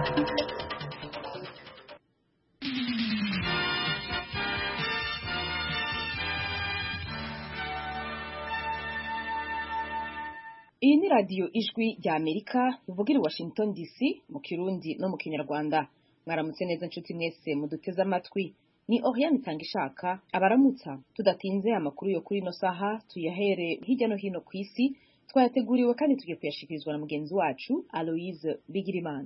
Iyi ni radiyo ijwi rya Amerika ivugira i Washington DC mu Kirundi no mu Kinyarwanda. Mwaramutse neza nshuti mwese muduteze amatwi. Ni Oriane Itangishaka abaramutsa. Tudatinze amakuru yo kuri ino saha tuyahere hirya no hino ku isi, twayateguriwe kandi tugiye kuyashikirizwa na mugenzi wacu Aloise Bigirimana.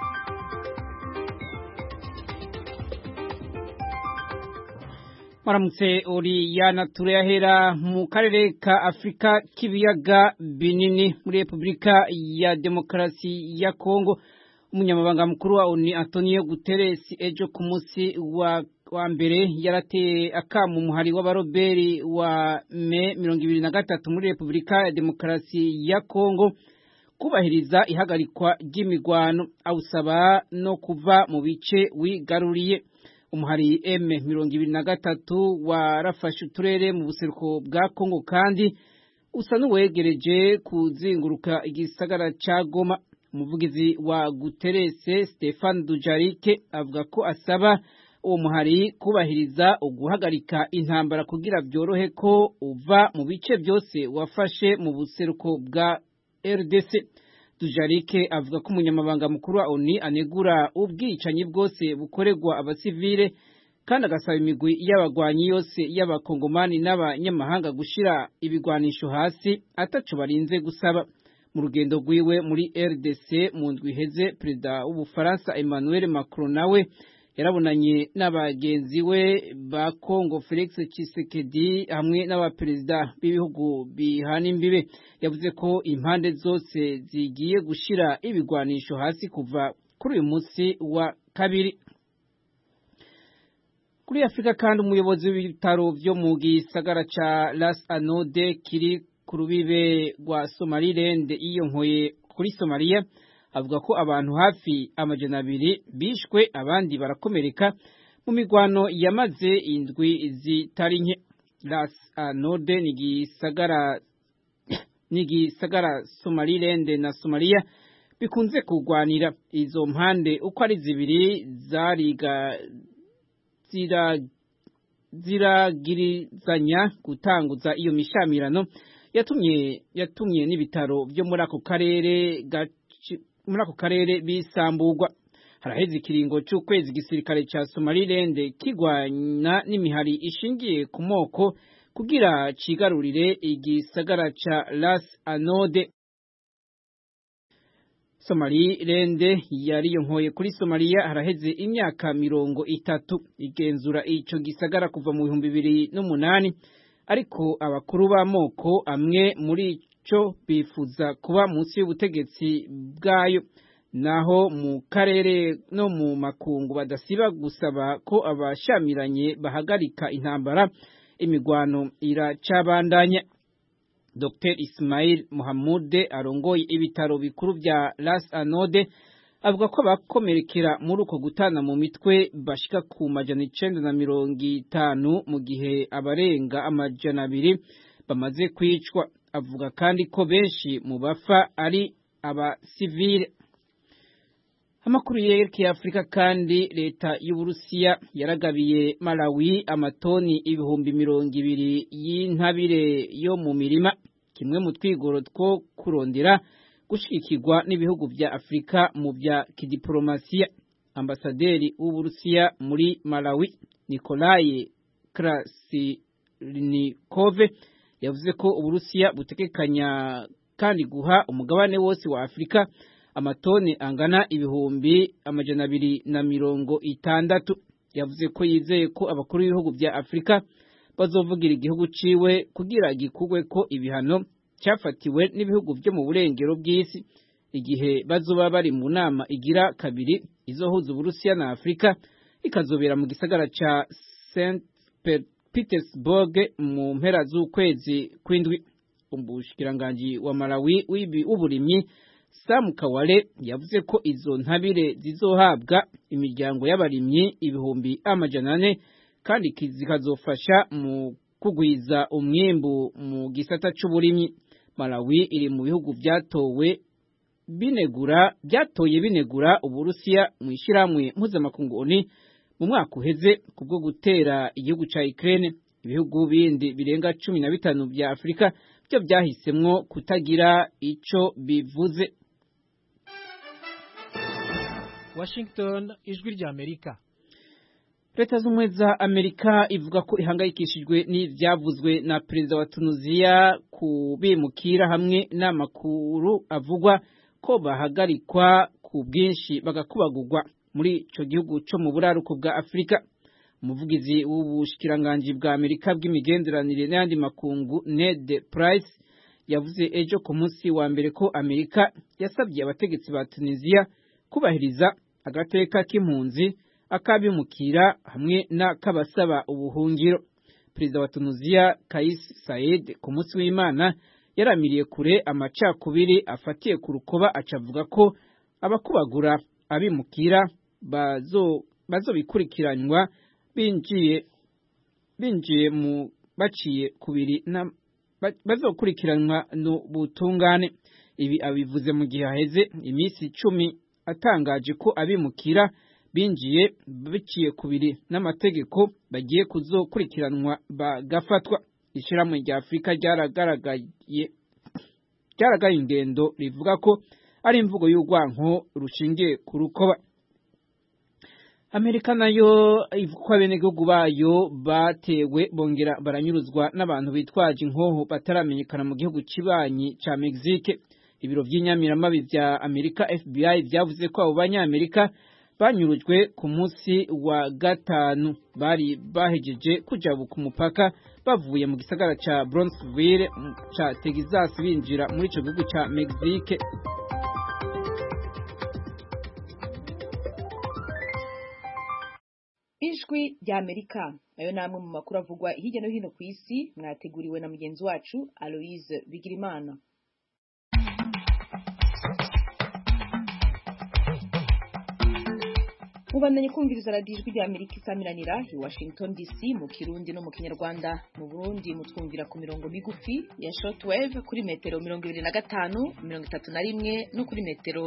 Maramutse Oriana, turayahera mu karere ka Afrika k'ibiyaga binini muri Republika ya Demokarasi ya Kongo. Umunyamabanga mukuru wa ONU Antonio Guterres ejo ku munsi wa mbere yarateye akamu muhari w'abaroberi wa May 2023 muri Republika ya Demokarasi ya Kongo kubahiriza ihagarikwa ry'imigwano, awusaba no kuva mu bice wigaruriye. Umuhari M23 warafashe uturere mu buseruko bwa Kongo kandi usa n'uwegereje kuzinguruka igisagara ca Goma. Umuvugizi wa Guterres Stéphane Dujarric avuga ko asaba uwo muhari kubahiriza uguhagarika intambara kugira byorohe ko uva mu bice byose wafashe mu buseruko bwa RDC. Dujarric avuga ko umunyamabanga mukuru wa ONU anegura ubwicanyi bwose bukorerwa abasivile kandi agasaba imigwi y'abagwanyi yose y'abakongomani n'abanyamahanga gushira ibigwanisho hasi ataco barinze gusaba. Mu rugendo rwiwe muri RDC mu ndwi iheze, perezida w'Ubufaransa Emmanuel Macron nawe yarabonanye n'abagenzi we ba Kongo Felix Tshisekedi hamwe n'abaperezida b'ibihugu bihana imbibe. Yavuze ko impande zose zigiye gushira ibigwanisho hasi kuva kuri uyu munsi wa kabiri. Kuri Afrika kandi umuyobozi w'ibitaro byo mu gisagara ca Las Anode kiri ku rubibe rwa Somaliland yiyonkoye kuri Somalia avuga ko abantu hafi amajana 200 bishwe abandi barakomereka mu migwano yamaze indwi zitari nke. Las Anode ni gisagara Somaliland na Somalia bikunze kugwanira. Izo mpande uko ari zibiri ziragirizanya gutanguza iyo mishamirano yatumye n'ibitaro byo muri ako karere bisamburwa. Haraheze ikiringo cy'ukwezi gisirikare ca Somaliland kigwana n'imihari ishingiye ku moko kugira cigarurire igisagara ca Las Anode. Somaliland yariyonkoye kuri Somalia haraheze imyaka 30 igenzura ico gisagara kuva mu 2008, ariko abakuru b'amoko amwe muri cyo bifuza kuba munsi y'ubutegetsi bwayo, naho mu karere no mu makungu badasiba gusaba ko abashamiranye bahagarika intambara. Imigwano iracabandanya. Dr. Ismail Mohamed arongoye ibitaro bikuru vya Las Anode avuga ko bakomerekera muri uko gutana mu mitwe bashika ku majana 950 mu gihe abarenga amajana 200 bamaze kwicwa. Avuga kandi ko benshi mu bafa ari abasivile. Amakuru yerekeye Afrika kandi, leta y'Uburusiya yaragabiye Malawi amatoni 200,000 y'intabire yo mu mirima, kimwe mu twigoro two kurondera gushikirwa n'ibihugu vya Afrika mu vya kidiplomasiya. Ambasaderi w'Uburusiya muri Malawi Nikolai Krasnikov yavuze ko Uburusiya butekekanya kandi guha umugabane wose wa Afrika amatoni angana 260. Yavuze ko yizeye ko abakuru b'ibihugu vya Afrika bazovugira igihugu ciwe kugira gikugwe ko ibihano cyafatiwe n'ibihugu byo mu burengero bw'isi, igihe bazoba bari mu nama igira kabiri izohuza Uburusiya na Afrika, ikazobera mu gisagara ca St. Petersburg mu mpera z'ukwezi kw'indwi. Umushikiranganji wa Malawi w'uburimyi Sam Kawale yavuze ko izo ntabire zizohabwa imiryango y'abarimyi 400,000 kandi zikazofasha mu kugwiza umwimbu mu gisata c'uburimyi. Malawi iri mu bihugu vyatowe byatoye binegura Uburusiya mu ishiramwe mpuzamakungu ONU mu mwaka uheze kubwo gutera igihugu ca Ukraine. Ibihugu bindi birenga 15 bya Afrika byo byahisemwo kutagira ico bivuze. Washington, ijwi rya Amerika. Leta z'Ubumwe za Amerika ivuga ko ihangayikishijwe n'ivyavuzwe na perezida wa Tunisia kubimukira hamwe n'amakuru avugwa ko bahagarikwa ku bwinshi bagakubagurwa muri ico gihugu co mu buraruko bwa Afrika. Umuvugizi w'ubushikiranganje bwa Amerika bw'imigenderanire n'andi makungu Ned Price yavuze ejo ku munsi wa mbere ko Amerika yasabye abategetsi ba Tunisia kubahiriza agateka k'impunzi akabimukira hamwe n'akabasaba ubuhungiro. Perezida wa Tunisia Kais Saied ku munsi w'Imana yaramiriye kure amacakubiri afatiye ku rukoba acavuga ko abakubagura abimukira bazobikurikiranwa binjiye mu baciye kubiri bazokurikiranwa n'ubutungane. Ibi abivuze mu gihe haheze iminsi 10 atangaje ko abimukira binjiye biciye kubiri n'amategeko bagiye kuzokurikiranwa bagafatwa. Ishiramwe rya Afrika ryaragaye ingendo rivuga ko ari imvugo y'urwanko rushingiye ku rukoba. Amerika nayo ivuga ko abenegihugu bayo batewe bongera baranyuruzwa n'abantu bitwaje inkoho bataramenyekana mu gihugu kibanyi ca Mexique. Ibiro vy'inyamiramabi vya Amerika FBI vyavuze ko abo banyamerika banyurujwe ku munsi wa gatanu bari bahejeje kujabuka umupaka bavuye mu gisagara ca Brownsville ca Texas binjira muri ico gihugu ca Mexique. Ijwi rya Amerika ayo namwe mu makuru avugwa hirya no hino ku isi mwateguriwe na mugenzi wacu Aloise Bigirimana. Mubandanye kumviriza radio Ijwi rya Amerika isamiranira i Washington DC mu Kirundi no mu Kinyarwanda. Mu Burundi mutwumvira ku mirongo migufi ya shortwave kuri metero 25, 31 no kuri metero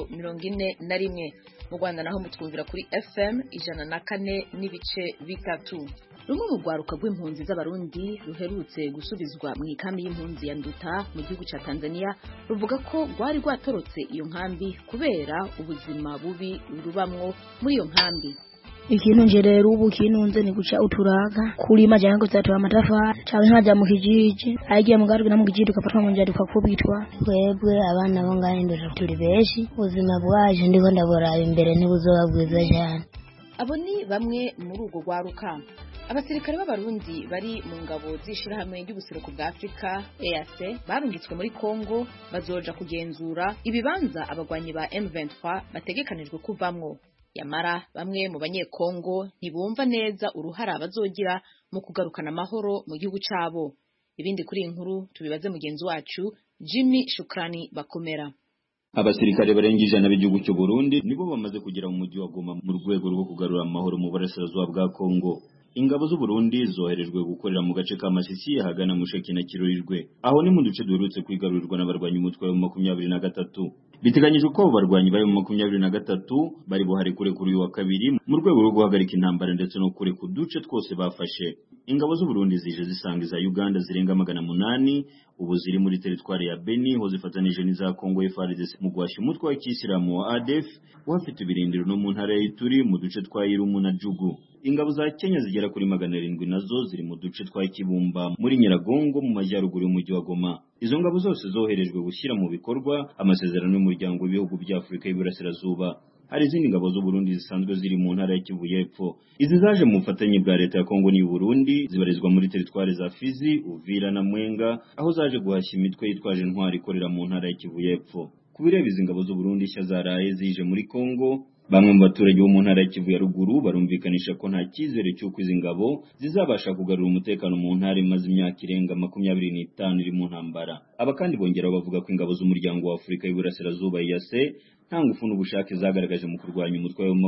41. Mu Rwanda naho mutwumvira kuri FM 104 n'ibice bitatu. Rumwe mu rwaruka rw'impunzi z'abarundi ruherutse gusubizwa mu ikambi y'impunzi ya Nduta mu gihugu ca Tanzania ruvuga ko rwari rwatorotse iyo nkambi kubera ubuzima bubi rubamwo muri iyo nkambi. Ikintu nje rero ubu kinunze ni guca uturaga kulima jana kuzatora amatafari cyangwa nkaja mu kijiji agiye mu garuka na mu kijiji tukafatwa mu njari tukakubitwa. Twebwe abana bo ngahindura turi beshi ubuzima bwaje ndiko ndabora imbere ntibuzoba bwiza cyane. Abo ni bamwe muri urwo rwaruka. Abasirikare b'abarundi bari mu ngabo z'ishirahamwe ry'ubuseruko bwa Afrika EAC barungitswe muri Kongo bazoja kugenzura ibibanza abagwanyi ba M23 bategekanijwe kuvamwo. Yamara bamwe mu banyekongo ntibumva neza uruhara bazogira mu kugarukana amahoro mu gihugu cabo. Ibindi kuri inkuru tubibaze mugenzi wacu Jimmy Shukrani Bakomera. Abasirikare barenga 100 b'igihugu cy'u Burundi nibo bamaze kugera mu mujyi wa Goma mu rwego rwo kugarura amahoro mu burasirazuba bwa Kongo. Ingabo z'u Burundi zoherejwe gukorera mu gace ka Masisi hagana mu Sheki na Kirurirwe. Aho ni mu duce duherutse kwigarurirwa n'abarwanyi umutwe wa 23. Biteganyijwe ko barwanyi bari mu 23 bari buhari kuri uyu wa kabiri mu rwego rwo guhagarika intambara ndetse no kure ku duce twose bafashe. Ingabo z'u Burundi zije zisangiza Uganda zirenga 800 ubu ziri muri teritwari ya Beni ho zifatanije n'iza Kongo FARDC mu gwasha umutwe wa Kisilamu wa ADF wafite ibirindiro no mu ntara y'Ituri mu duce twa Irumu na Jugu. Ingabo za Kenya zigera kuri 700 nazo ziri mu duce twa Kibumba muri Nyiragongo mu majyaruguru y'umujyi wa Goma. Izo ngabo zose zoherejwe gushyira mu bikorwa amasezerano y'umuryango w'ibihugu bya Afrika y'Iburasirazuba. Hari izindi ngabo z'u Burundi zisanzwe ziri mu ntara ya Kivu y'Epfo. Izi zaje mu bufatanye bwa leta ya Kongo n'u Burundi zibarizwa muri teritwari za Fizi, Uvira na Mwenga aho zaje guhashya imitwe yitwaje intwari ikorera mu ntara ya Kivu y'Epfo. Kubireba izi ngabo z'u Burundi nshya zaraye zije muri Kongo, bamwe mu baturage bo mu ntara ya Kivu ya ruguru barumvikanisha ko nta cyizere cy'uko izi ngabo zizabasha kugarura umutekano mu ntara imaze imyaka irenga 25 iri mu ntambara. Aba kandi bongera bavuga ko ingabo z'umuryango wa Afrika y'Iburasirazuba EAC nta ngufu n'ubushake zagaragaje mu kurwanya umutwe wa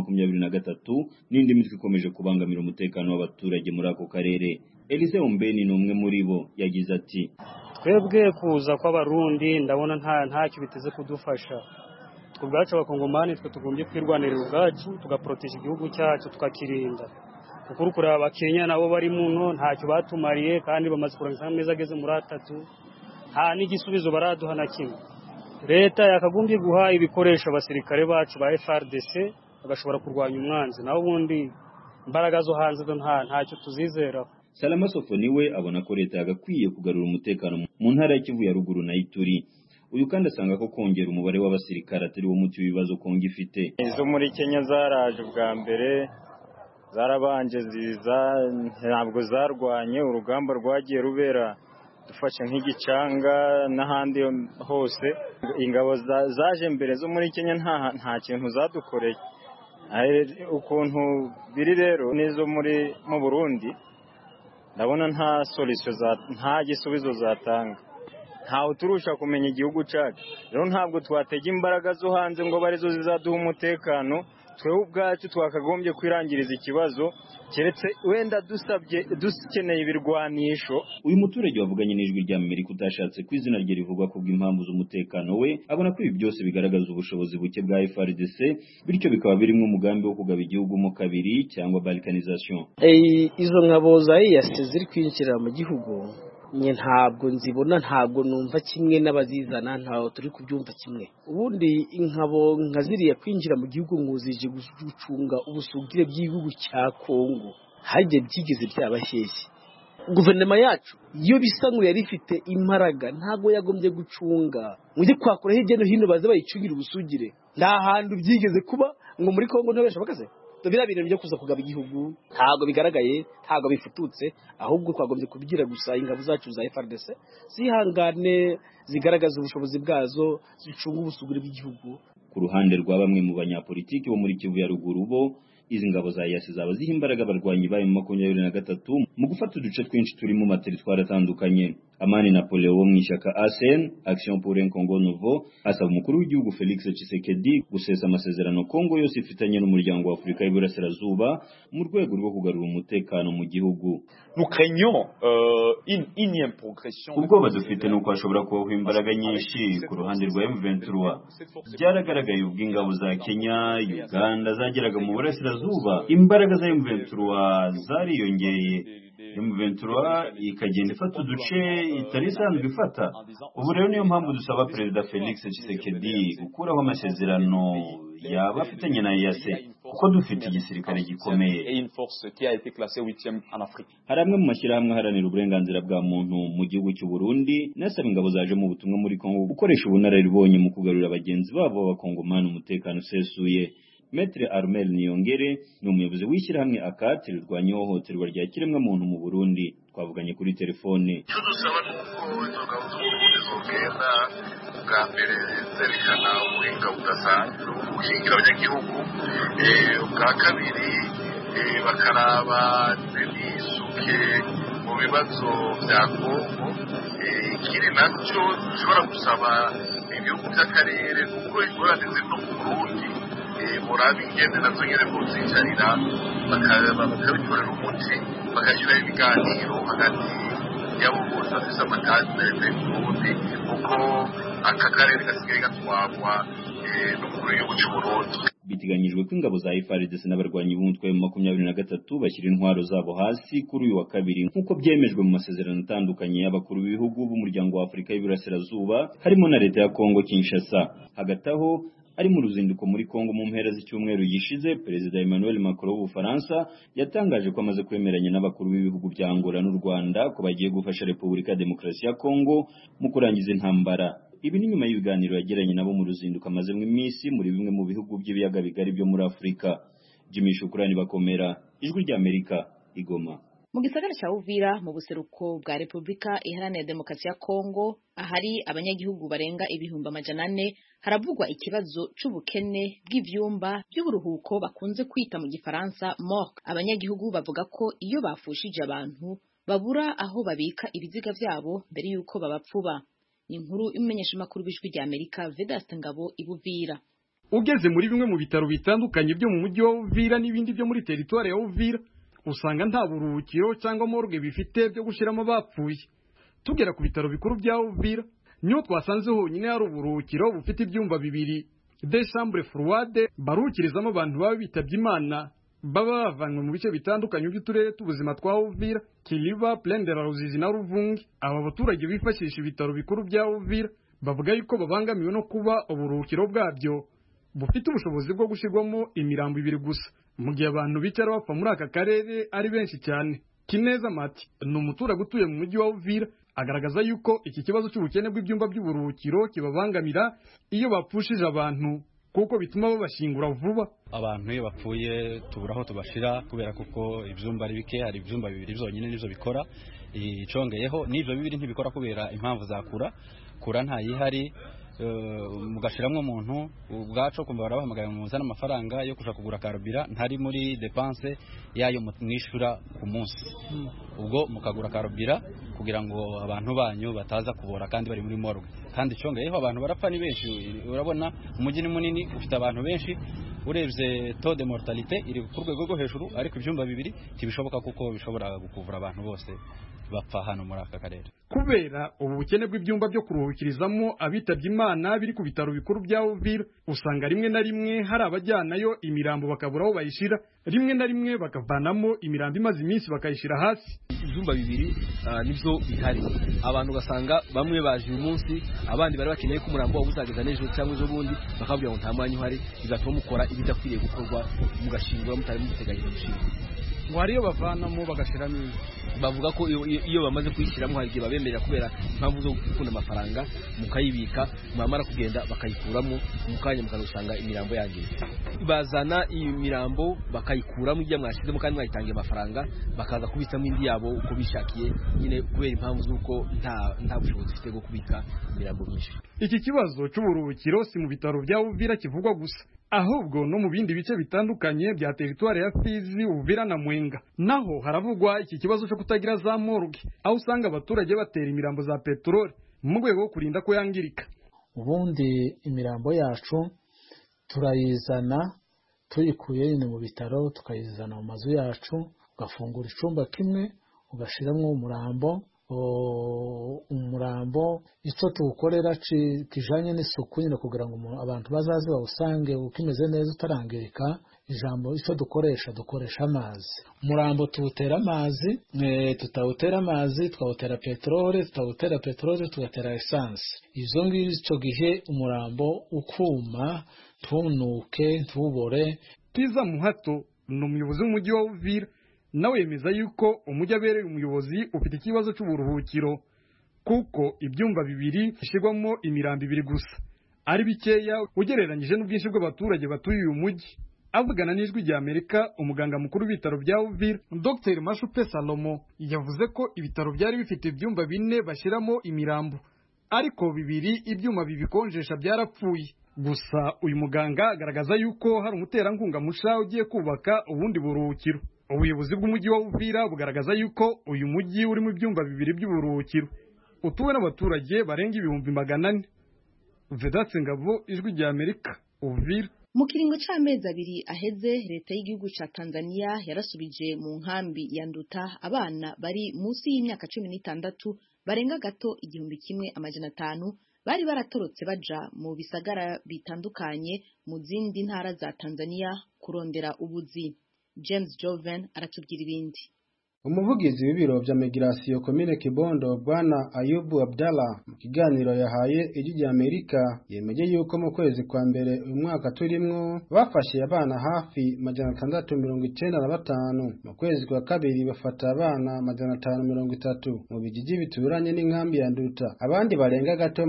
23 n'indi mitwe ikomeje kubangamira umutekano w'abaturage muri ako karere. Elise Ombeni ni umwe muri bo yagize ati: twebwe kuza kw'abarundi ndabona nta biteze kudufasha ubwacu abakongomani twe tugombye kwirwanirira ubwacu tugaproteja igihugu cyacu tukakirinda kuko kureba abakenya nabo bari muno ntacyo batumariye kandi bamaze kurangiza amezi ageze muri 3 nta n'igisubizo baraduha na kimwe. Leta yakagombye guha ibikoresho abasirikare bacu ba FARDC bagashobora kurwanya umwanzi, naho ubundi imbaraga zo hanze ntacyo tuzizera. Salama Sofoni we abona ko leta yagakwiye kugarura umutekano mu ntara ya Kivu ya ruguru na Ituri. Uyu kandi asanga ko kongera umubare w'abasirikare atari wo muti w'ibibazo Kongo ifite. Izo muri Kenya zaraje bwa mbere zarabanje ziza ntabwo zarwanye, urugamba rwagiye rubera dufashe nk'igicanga n'ahandi hose. Ingabo zaje mbere zo muri Kenya nta kintu zadukoreye. Ukuntu biri rero nizo mu Burundi ndabona nta gisubizo zatanga. Ntawe turusha kumenya igihugu cyacu, rero ntabwo twatega imbaraga zo hanze ngo barizo zizaduha umutekano. Twewe ubwacu twakagombye kwirangiriza ikibazo keretse wenda dukeneye ibirwanisho. Uyu muturage wavuganye n'ijwi rya Amerika utashatse ko izina rye rivugwa kubw'impamvu z'umutekano we abona ko ibi byose bigaragaza ubushobozi buke bwa FARDC, bityo bikaba birimo umugambi wo kugaba igihugu mu kabiri cyangwa balkanization. Izo ngabo za EAC ziri kwinjira mu gihugu ntabwo nzibona, ntabwo numva kimwe n'abazizana, ntaho turi kubyumva kimwe. Ubundi inkabo nka ziriya kwinjira mu gihugu ngo zije gucunga ubusugire bw'igihugu cya Kongo hajye byigeze byabashyeshye. Guverinoma yacu iyo bisa ngo yari ifite imbaraga ntabwo yagombye gucunga mujye kwakora hirya no hino baze bayicungira ubusugire. Nta hantu byigeze kuba ngo muri Kongo ntibesha bakaze tubira bintu byo kuza kugaba igihugu, ntago bigaragaye, ntago bifututse, ahubwo twagombye kubigira gusa ingabo zacu za FARDC zihangane zigaragaza ubushobozi bwazo zicunga ubusugire bw'igihugu. Ku ruhande rwa bamwe mu banyapolitiki bo muri Kivu ya ruguru bo izi ngabo za EAC zaba ziha imbaraga abarwanyi bayo 23 mu gufata uduce twinshi turi mu materitwari atandukanye. Amani Napoleon wo mw'ishyaka ACN Action pour un Congo Nouveau asaba umukuru w'igihugu Felix Tshisekedi gusesa amasezerano Kongo yose ifitanye n'umuryango wa Afurika y'Iburasirazuba mu rwego rwo kugarura umutekano mu gihugu. Ubwoba dufite nuko hashobora kubaho imbaraga nyinshi ku ruhande rwa M23. Byaragaragaye ubwo ingabo za Kenya, Uganda zageraga mu burasirazuba, imbaraga za M23 zariyongeye. M23 ikagenda ifata uduce itari isanzwe ifata. Ubu rero niyo mpamvu dusaba Perezida Felix Tshisekedi gukuraho amasezerano yaba afitanye na EAC kuko dufite igisirikare gikomeye. Hari amwe mu mashyirahamwe aharanira uburenganzira bwa muntu mu gihugu cy'u Burundi nasaba ingabo zaje mu butumwa muri Kongo gukoresha ubunararibonye mu kugarurira abagenzi babo b'abakongomani umutekano usesuye. Maître Armel Niyongere ni umuyobozi w'ishyirahamwe akati rirwanya ihohoterwa rya kiremwamuntu mu Burundi. Twavuganye kuri telefone. Dusaba nuko ingabo z'Uburundi zogenda bwa mbere zerekana ubuhinga budasanzwe guhingira abanyagihugu, ubwa kabiri bakaraba n'isuke mu bibazo bya Kongo. Ikindi nacyo dushobora gusaba ibihugu by'akarere kuko ingorane ziri no mu Burundi murabi ingende nazo nyene kuzicarira bakabitorera umuti bagashyiraho ibiganiro hagati y'abo bose bafise amatasi n'ubundi kuko aka karere gasigaye gatwarwa n'umukuru w'igihugu cy'u Burundi. Biteganyijwe ko ingabo za FARDC n'abarwanyi b'umutwe wa 23 bashyira intwaro zabo hasi kuri uyu wa kabiri nk'uko byemejwe mu masezerano atandukanye y'abakuru b'ibihugu b'umuryango wa Afurika y'Iburasirazuba harimo na leta ya Kongo Kinshasa. Hagati aho ari mu ruzinduko muri Kongo mu mpera z'icyumweru gishize, Perezida Emmanuel Macron w'Ubufaransa yatangaje ko amaze kwemeranya n'abakuru b'ibihugu bya Angola n'u Rwanda ko bagiye gufasha Repubulika ya Demokarasi ya Kongo mu kurangiza intambara. Ibi ni nyuma y'ibiganiro yagiranye nabo mu ruzinduko amaze mu iminsi muri bimwe mu bihugu by'ibiyaga bigari byo muri Afurika. Jimmy Shukrani Bakomera, Ijwi rya Amerika, Igoma. Mu gisagara cya Uvira mu buseruko bwa Repubulika Iharanira Demokarasi ya Kongo ahari abanyagihugu barenga 400 haravugwa ikibazo c'ubukene bw'ivyumba by'uburuhuko bakunze kwita mu gifaransa morgue. Abanyagihugu bavuga ko iyo bafushije abantu babura aho babika ibiziga vyabo mbere yuko babapfuba. Inkuru imenyesha makuru b'Ijwi rya Amerika Vedaste Ngabo ibuvira. Ugeze muri bimwe mu bitaro bitandukanye byo mu mujyi wa Uvira n'ibindi byo muri territoire ya Uvira usanga nta buruhukiro cyangwa morgue bifite byo gushiramo bapfuye. Tugera ku bitaro bikuru bya Uvira niho twasanze honyine hari uburuhukiro bufite ibyumba 2 des chambres froides barukirizamo abantu baba bitabye Imana baba bavanywe mu bice bitandukanye by'uturere tubuzima twa Uvira, Kiliba, Plaine de la Ruzizi na Ruvungi. Aba baturage bifashisha ibitaro bikuru bya Uvira bavuga yuko babangamiwe no kuba uburuhukiro bwabyo bufite ubushobozi bwo gushirwamo imirambo 2 gusa, mu gihe abantu bicara bapfa muri aka karere ari benshi cyane. Kineza Mati ni umuturage utuye mu mujyi wa Uvira, agaragaza yuko iki kibazo cy'ubukene bw'ibyumba by'uburuhukiro kibabangamira iyo bapfushije abantu kuko bituma babashingura vuba. Abantu iyo bapfuye tuburaho tubashira kubera kuko ibyumba ari bike, hari ibyumba 2 byonyine nivyo bikora. Icongeyeho n'ivyo 2 ntibikora kubera impamvu zakura nta yihari. Mugashiramwe umuntu ubwaco kumva barabahamagaye mu muzana amafaranga yo kuja kugura karubira ntari muri dépense yayo mwishura ku munsi. Ubwo mukagura karubira kugira ngo abantu banyu bataza kubora kandi bari muri morgue. Kandi congeyeho abantu barapfa ni benshi, urabona umujyi ni munini ufite abantu benshi, urebye taux de mortalité iri ku rwego rwo hejuru, ariko ibyumba 2 tibishoboka kuko bishobora gukuvura abantu bose bapfa hano muri aka karere. Kubera ubu bukene bw'ibyumba byo kuruhukirizamo abitabye Imana biri ku bitaro bikuru bya Uvira, usanga rimwe na rimwe hari abajyanayo imirambo bakabura aho bayishira, rimwe na rimwe bakavanamo imirambo imaze iminsi bakayishira hasi. Ibyumba 2 nivyo bihari, abantu gasanga bamwe baje uyu munsi, abandi bari bakeneye ko umurambo uzageza nejo cyangwa ejo bundi, bakabwira ngo nta mwanya uhari, bigatuma mukora ibidakwiriye gukorwa, mugashingura mutari muteganyije gushingura. Ngo hariyo bavanamo bagashiramo, bavuga ko iyo bamaze kuyishyiramo hari igihe babemerera kubera impamvu zo gukunda amafaranga, mukayibika mwamara kugenda bakayikuramo, mukanya mukanusanga imirambo yangiritse. Bazana iyi mirambo bakayikuramo ibyo mwashizemo kandi mwayitangiye amafaranga, bakaza kubitsamo indi yabo uko bishakiye, nyine kubera impamvu z'uko nta bushobozi bufite bwo kubika imirambo myinshi. Iki kibazo cy'uburuhukiro si mu bitaro bya Uvira kivugwa gusa, ahubwo no mu bindi bice bitandukanye bya teritwari ya Fizi, Uvira na Mwenga naho haravugwa iki kibazo cyo kutagira za morgue, aho usanga abaturage batera imirambo za petroli mu rwego rwo kurinda ko yangirika. Ubundi imirambo yacu turayizana tuyikuye mu bitaro, tukayizana mu mazu yacu, ugafungura icumba kimwe ugashiramo umurambo icyo tuwukorera kijanye n'isuku nyine kugira ngo abantu bazaze bawusange ukimeze neza utarangirika. Icyo dukoresha amazi. Umurambo tuwutera amazi, tutawutera amazi twawutera petrole, tutawutera petrole tugatera essence. Izo ng'izo gihe umurambo ukuma ntunuke ntubore. Kiza Muhato ni umuyobozi w'umujyi wa Uvira, nawe yemeza yuko umujyi abereye umuyobozi ufite ikibazo cy'uburuhukiro kuko ibyumba 2 bishyirwamo imirambo 2 gusa ari bikeya ugereranyije n'ubwinshi bw'abaturage batuye uyu mujyi. Avugana n'ijwi rya Amerika, umuganga mukuru w'ibitaro bya Uvira Dr Mashupe Salomo yavuze ko ibitaro byari bifite ibyumba 4 bashyiramo imirambo, ariko 2 ibyuma bibikonjesha byarapfuye. Gusa uyu muganga agaragaza yuko hari umuterankunga musha ugiye kubaka ubundi buruhukiro. Ubuyobozi bw'umujyi wa Uvira bugaragaza yuko uyu mujyi urimo ibyumba 2 by'uburuhukiro utuwe n'abaturage barenga 400. Vedatse Ngabo, ijwi rya Amerika, Uvira. Mu kiringo c'amezi 2 aheze, leta y'igihugu ca Tanzania yarasubije mu nkambi ya Nduta abana bari munsi y'imyaka 16 barenga gato 1,500 bari baratorotse baja mu bisagara bitandukanye mu zindi ntara za Tanzania kurondera ubuzi. James Joven aratubwira ibindi. Umuvugizi w'ibiro vya migration komine Kibondo Bwana Ayubu Abdallah mu kiganiro yahaye ijwi rya Amerika yemeje yuko mu kwezi kwa mbere uyu mwaka turimwo bafashe abana hafi 695, mu kwezi kwa kabiri bafata abana 530 mu bijiji bituranye n'inkambi ya Nduta. Abandi barenga gato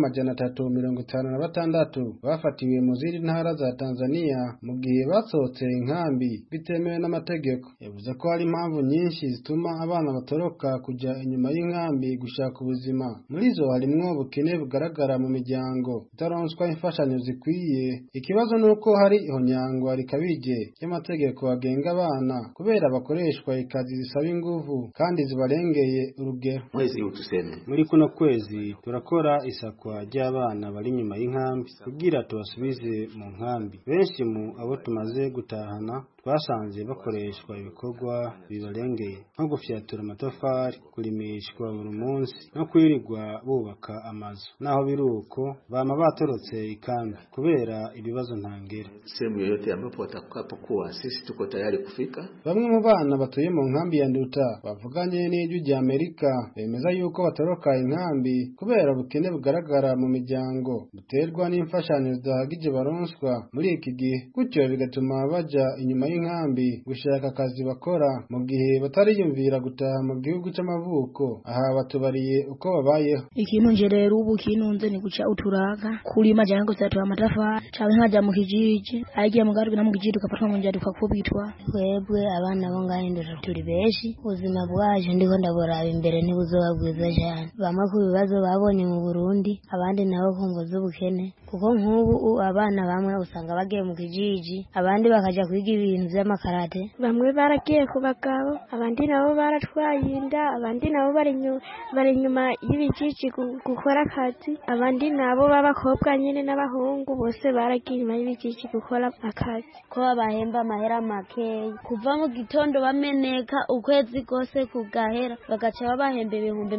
356 bafatiwe mu zindi ntara za Tanzania mu gihe basohotse inkambi bitemewe n'amategeko. Yavuze ko hari impamvu nyinshi zituma abana batoroka kujya inyuma y'inkambi gushaka ubuzima. Muri zo harimwo ubukene bugaragara mu miryango itaronswa imfashanyo zikwiye. Ikibazo nuko hari ihonyangwa rikabije y'amategeko agenga abana kubera bakoreshwa ikazi zisaba inguvu kandi zibarengeye urugero. Muri kuno kwezi turakora isakwa ry'abana bari inyuma y'inkambi kugira tubasubize mu nkambi. Benshi mu abo tumaze gutahana twasanze bakoreshwa ibikorwa bibarengeye nko gufyatura amatafari, kurimishwa buri munsi no kwirirwa bubaka amazu. Naho biri uko bama batorotse ikambi kubera ibibazo ntangere. Sehemu yoyote ambapo watakapokuwa sisi tuko tayari kufika. Bamwe mu bana batuye mu nkambi ya Nduta bavuganye n'ijwi rya Amerika bemeza yuko batoroka inkambi kubera ubukene bugaragara mu miryango buterwa n'imfashanyo zidahagije baronswa muri iki gihe, gutyo bigatuma baja inyuma y'inkambi gushaka akazi bakora mu gihe batariyumvira gutaha mu gihugu c'amavuko. Aha batubariye uko babayeho. Ikintu nje rero ubu kinunze ni guca uturaga kulima cyangwa gusatura amatafari cyangwa nkaja mu kijiji agiye mu garuka na mu kijiji ukafatwa mu njya dukakubitwa. Twebwe abana bo ngahindura turi beshi, ubuzima bwaje ndiko ndaboraba imbere ntibuzoba bwiza cyane. Bamwe ku bibazo babonye mu Burundi, abandi nabo kumva z'ubukene, kuko nk'ubu abana bamwe usanga bagiye mu kijiji, abandi bakaja kwiga ibintu by'amakarate. Bamwe baragiye ku bagabo, abandi nabo baratwaye inda, abandi nabo bari inyuma y'ibijiji gukora akazi, abandi nabo b'abakobwa nyine n'abahungu bose baragiye inyuma y'ibijiji gukora akazi ko babahemba amahera makeya. Kuva mu gitondo bameneka ukwezi kose kugahera bagaca babahemba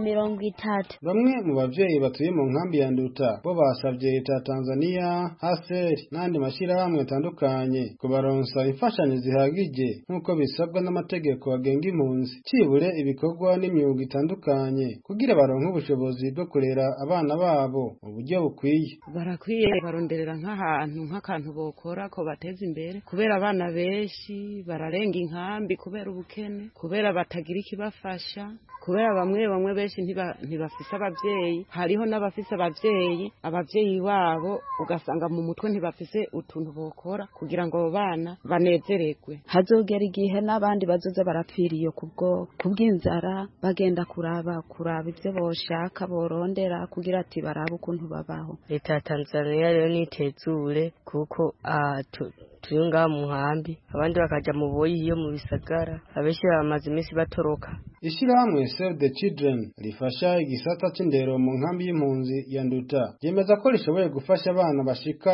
30. Bamwe mu bavyeyi batuye mu nkambi ya Nduta bo basavye leta ya Tanzania, HCR n'andi mashirahamwe atandukanye kubaronsa imfashanyo zihagije nk'uko bisabwa n'amategeko agenga impunzi, cibure ibikorwa n'imyuga itandukanye kugira baronke ubushobozi bwo kurera abana babo mu buryo bukwiye. Barakwiye baronderera nk'akantu bokora ko bateza imbere, kubera abana benshi bararenga inkambi kubera ubukene, kubera batagira ikibafasha, kubera bamwe benshi ntibafise abavyeyi. Hariho n'abafise abavyeyi babo ugasanga mu mutwe ntibafise utuntu bokora kugira ngo abo bana banezererwe. Hazogera igihe n'abandi bazoza barapfiriye kubw'inzara bagenda kuraba ivyo boshaka borondera kugira ati baraba ukuntu babaho. Leta ya Tanzania rero nitezure kuko turi ngaha mu nkambi, abandi bakaja mu boyi iyo mu bisagara, abenshi bamaze iminsi batoroka. Ishirahamwe Save the Children rifasha igisata c'indero mu nkambi y'impunzi ya Nduta ryemeza ko rishoboye gufasha abana bashika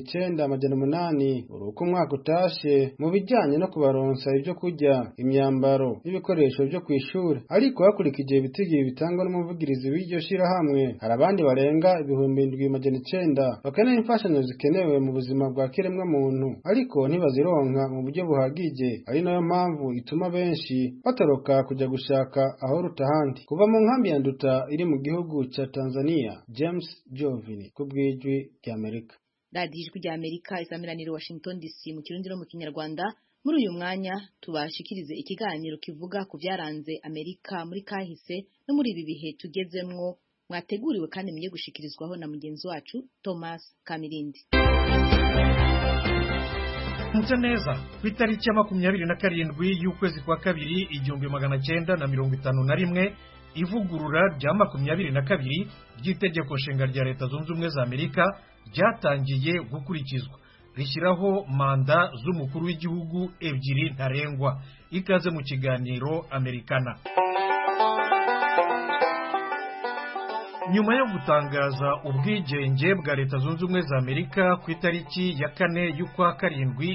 9,800 uko umwaka utashe mu bijanye no kubaronsa ibyo kurya, imyambaro n'ibikoresho byo kwishura. Ariko hakurikije ibitigiri bitangwa n'umuvugirizi w'iryo shirahamwe, hari abandi barenga 7,900 bakeneye imfashanyo zikenewe mu buzima bwa kiremwa muntu, ariko ntibazironka mu buryo buhagije. Ari nayo mpamvu ituma benshi batoroka kuja gushaka aho rutahandi. Kuva mu nkambi ya Nduta iri mu gihugu ca Tanzania, James Jovini kubwijwi rya Amerika. Radijwi rya Amerika isamiraniro Washington DC mu kirundi no mu kinyarwanda. Muri uyu mwanya tubashikirize ikiganiro kivuga ku byaranze Amerika muri kahise no muri ibi bihe tugezemwo, mwateguriwe kandi mugiye gushikirizwaho na mugenzi wacu Thomas Kamirindi. Mutse neza ku itariki ya 27 y'ukwezi kwa kabiri 1951 ivugurura rya 22 ry'itegeko nshinga rya Leta Zunze Ubumwe za Amerika ryatangiye gukurikizwa, rishyiraho manda z'umukuru w'igihugu 2 ntarengwa. Ikaze mu kiganiro Amerikana. Nyuma yo gutangaza ubwigenge bwa Leta Zunze Ubumwe za Amerika ku itariki ya 4 y'ukwa karindwi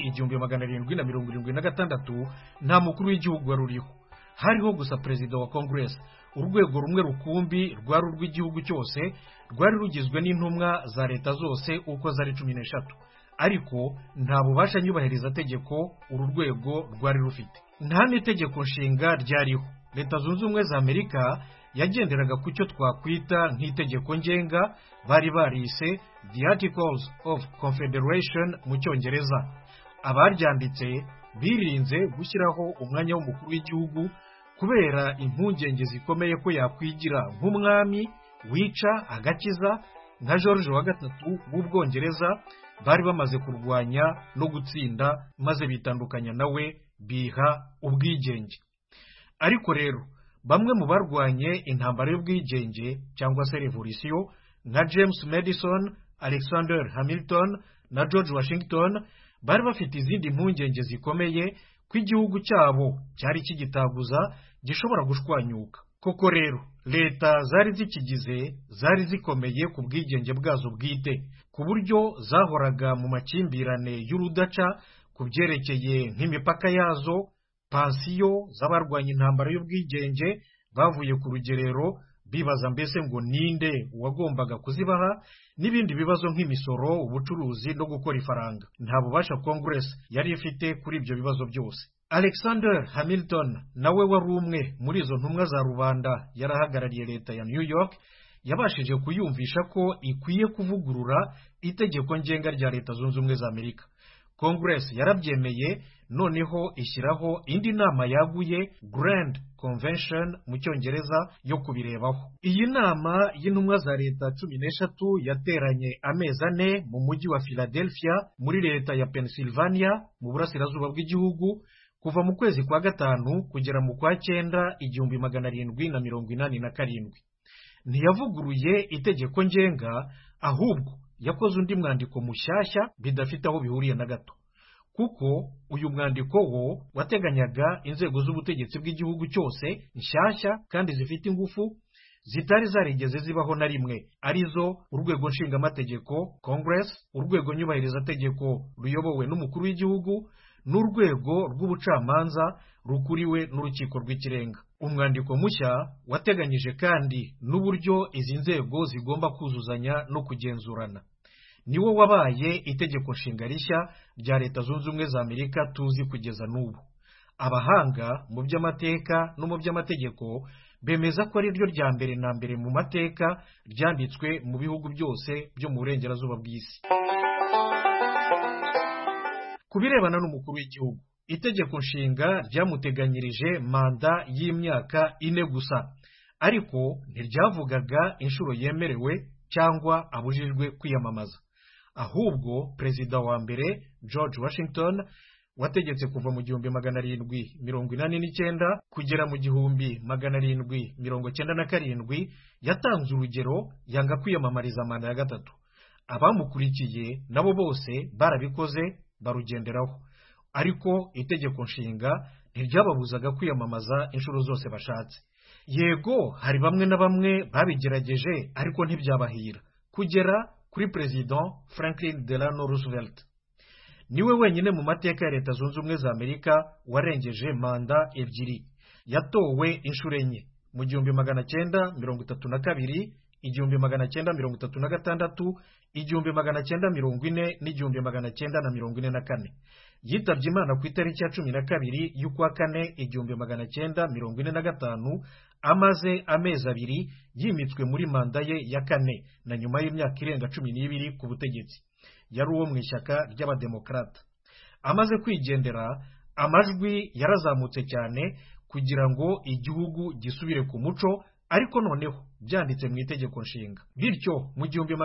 1776, nta mukuru w'igihugu waruriho. Hariho gusa perezida wa Congress, urwego rumwe rukumbi rwari urw'igihugu cyose, rwari rugizwe n'intumwa za leta zose uko zari 13, ariko nta bubasha nyubahiriza tegeko uru rwego rwari rufite. Nta n'itegeko nshinga ryariho. Leta Zunze Ubumwe za Amerika yagenderaga ku cyo twakwita nk'itegeko ngenga, bari barise The Articles of Confederation mu Cyongereza. Abaryanditse birinze gushyiraho umwanya w'umukuru w'igihugu kubera impungenge zikomeye ko yakwigira nk'umwami wica agakiza nka George wa gatatu w'Ubwongereza. Bari bamaze kurwanya no gutsinda maze bitandukanya nawe biha ubwigenge. Ariko rero bamwe mu barwanye intambara y'ubwigenge cyangwa se revolution nka James Madison, Alexander Hamilton na George Washington bari bafite izindi mpungenge zikomeye ko igihugu cyabo cyari kigitaguza gishobora gushwanyuka. Koko rero leta zari zikigize zari zikomeye ku bwigenge bwazo bwite, ku buryo zahoraga mu makimbirane y'urudaca ku byerekeye nk'imipaka yazo, pansiyo z'abarwanya intambara y'ubwigenge bavuye ku rugerero bibaza mbese ngo ninde wagombaga kuzibaha, n'ibindi bibazo nk'imisoro, ubucuruzi no gukora ifaranga. Nta bubasha Congress yari ifite kuri ibyo bibazo byose. Alexander Hamilton nawe wari umwe muri izo ntumwa za rubanda yarahagarariye leta ya New York, yabashije kuyumvisha ko ikwiye kuvugurura itegeko ngenga rya Leta Zunze Ubumwe za Amerika. Congress yarabyemeye, noneho ishyiraho indi nama yaguye, Grand Convention mu Cyongereza, yo kubirebaho. Iyi nama y'intumwa za leta 13 yateranye amezi 4 mu mujyi wa Philadelphia muri leta ya Pennsylvania mu burasirazuba bw'igihugu, kuva mu kwezi kwa gatanu kugera mu kwa 9 1787. Ntiyavuguruye itegeko ngenga, ahubwo yakoze undi mwandiko mushyashya bidafite aho bihuriye na gato, kuko uyu mwandiko wo wateganyaga inzego z'ubutegetsi bw'igihugu cyose nshyashya kandi zifite ingufu zitari zarigeze zibaho na rimwe, arizo urwego nshingamategeko Congress, urwego nyubahirizategeko ruyobowe n'umukuru w'igihugu, n'urwego rw'ubucamanza rukuriwe n'urukiko rw'ikirenga. Umwandiko mushya wateganyije kandi n'uburyo izi nzego zigomba kuzuzanya no kugenzurana. Niwo wabaye itegeko nshinga rishya rya Leta Zunze Ubumwe za Amerika tuzi kugeza n'ubu. Abahanga mu by'amateka no mu by'amategeko bemeza ko ari ryo rya mbere na mbere mu mateka ryanditswe mu bihugu byose byo mu burengerazuba bw'isi. Kubirebana n'umukuru w'igihugu, itegeko nshinga ryamuteganyirije manda y'imyaka 4 gusa, ariko ntiryavugaga inshuro yemerewe cyangwa abujijwe kwiyamamaza. Ahubwo perezida wa mbere George Washington wategetse kuva mu 1789 kugera mu 1797 yatanze urugero, yanga kwiyamamariza manda ya gatatu. Abamukurikiye nabo bose barabikoze barugenderaho, ariko itegeko nshinga ntiryababuzaga kwiyamamaza inshuro zose bashatse. Yego, hari bamwe na bamwe babigerageje ariko ntibyabahira, kugera kuri President Franklin Delano Roosevelt. Niwe wenyine mu mateka ya Leta Zunze Ubumwe za Amerika warengeje manda ebyiri. Yatowe inshuro enye, mu 1932, 1936, 1940 n'igihumbi yitabye Imana ku itariki ya 12 y'ukwa 4 1945, amaze amezi 2 yimitswe muri manda ye ya 4 na nyuma y'imyaka irenga 12 ku butegetsi. Yari uwo mu ishyaka ry'abademokrata. Amaze kwigendera, amajwi yarazamutse cyane kugira ngo igihugu gisubire ku muco, ariko noneho byanditse mu itegeko nshinga. Bityo mu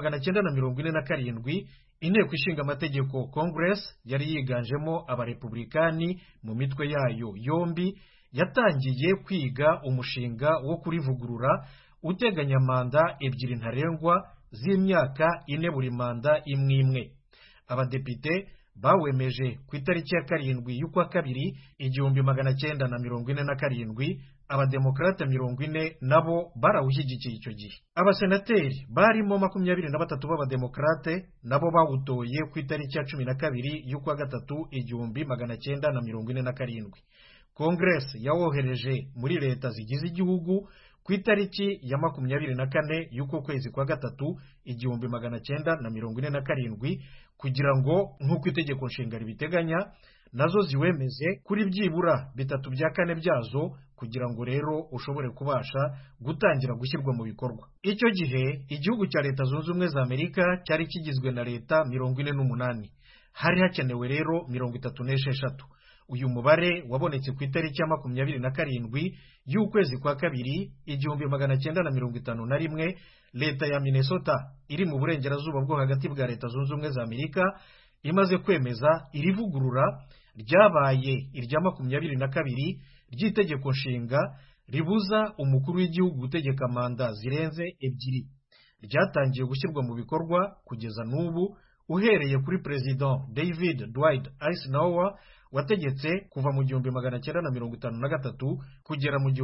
1947 inteko ishinga amategeko Congress yari yiganjemo abarepublikani mu mitwe yayo yombi, yatangiye kwiga umushinga wo kurivugurura uteganya manda ebyiri ntarengwa z'imyaka 4 buri manda imwe imwe. Abadepite bawemeje ku itariki ya 7 y'ukwa 2 1947, abademokrata 40 nabo barawushyigikiye icyo gihe. Abasenateri barimo 23 b'abademokrate nabo bawutoye ku itariki ya 12 y'ukwa 3 1947. Congress yawohereje muri leta zigize igihugu ku itariki ya 24 y'uko kwezi kwa 3 1947, kugira ngo nk'uko itegeko nshinga ribiteganya nazo ziwemeze kuri byibura 3/4 byazo, kugira ngo rero ushobore kubasha gutangira gushyirwa mu bikorwa. Icyo gihe igihugu cya Leta Zunze Ubumwe za Amerika cyari kigizwe na leta 48, hari hakenewe rero 36. Uyu mubare wabonetse ku itariki ya 27 y'ukwezi kwa 2 1951. Leta ya Minnesota iri mu burengerazuba bwo hagati bwa Leta Zunze Ubumwe za Amerika imaze kwemeza irivugurura ryabaye irya 22 ry'itegeko nshinga ribuza umukuru w'igihugu gutegeka manda zirenze ebyiri. Ryatangiye gushyirwa mu bikorwa kugeza n'ubu, uhereye kuri President David Dwight Eisenhower wategetse kuva mu 1953 kugera mu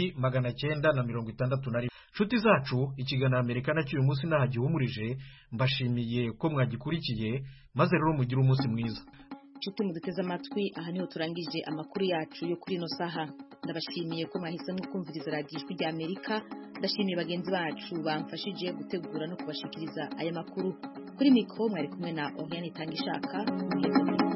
1961. Nshuti zacu, ikiganiro Amerika nacyo uyu munsi nahagihumurije. Mbashimiye ko mwagikurikiye, maze rero mugire umunsi mwiza. nshuti muduteze amatwi aha niho turangije amakuru yacu yo kuri ino saha. Ndabashimiye ko mwahisemo kumviriza radiyo ijwi rya Amerika. Ndashimiye bagenzi bacu bamfashije gutegura no kubashikiriza aya makuru. Kuri mikoro mwari kumwe na Oriane Tangishaka.